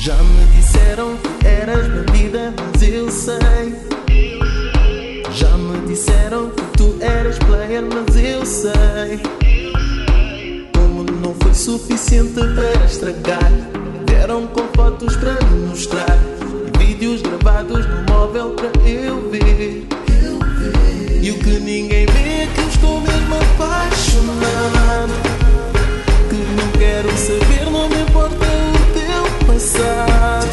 Já me disseram que eras bandida, mas eu sei. Já me disseram que tu eras player, mas eu sei. Como não foi suficiente para estragar, deram com fotos para me mostrar e vídeos gravados no móvel para eu ver. E o que ninguém vê é que eu estou mesmo apaixonado, que não quero saber, não me importa o teu passado.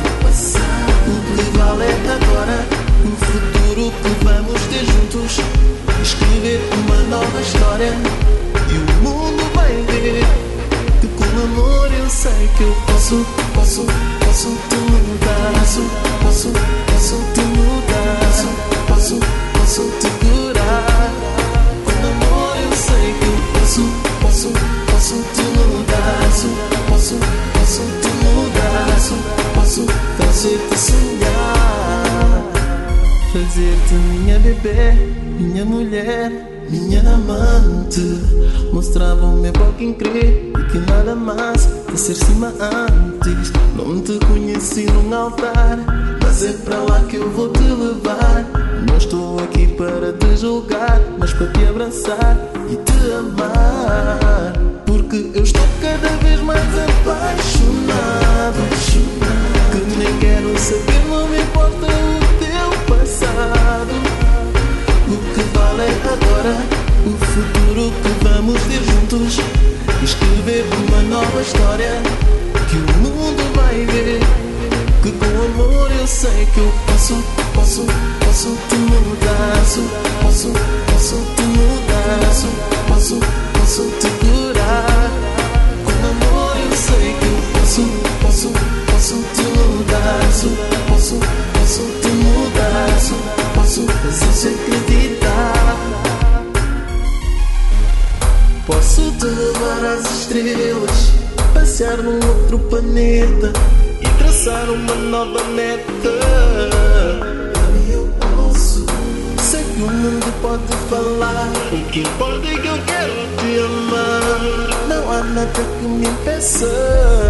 O que vale é agora, o futuro que vamos ter juntos, escrever uma nova história e o mundo vai ver que com amor eu sei que eu posso te mudar, posso te mudar, posso te curar. Com amor eu sei que eu posso te mudar, posso te mudar, posso fazer-te sonhar, fazer-te minha bebê, minha mulher, minha amante. Mostravam-me pouco incrível e que nada mais de ser cima antes. Não te conheci num altar, mas é para lá que eu vou te levar. Não estou aqui para te julgar, mas para te abraçar e te amar, porque eu estou cada vez mais apaixonado, que nem quero saber, não me importa o teu passado. O que vale é agora, o futuro que vamos ter juntos, escrever uma nova história que o mundo vai ver, que com amor eu sei que eu posso te mudar, posso te mudar, posso te curar. Com amor eu sei que eu posso te mudar, posso te mudar, posso fazer-te acreditar. Posso te levar às estrelas, passear num outro planeta e traçar uma nova meta. Eu posso. Sei que o mundo pode falar, o que importa é que eu quero te amar. Não há nada que me impeça.